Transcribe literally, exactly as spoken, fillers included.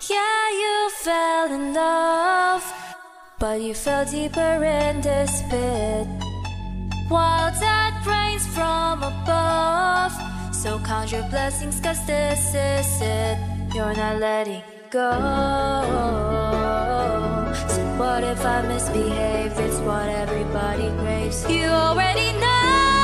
Yeah, you fell in love, but you fell deeper in this pit. While that rains from above, so count your blessings, cause this is it. You're not letting go. So what if I misbehave? It's what everybody craves. You already know.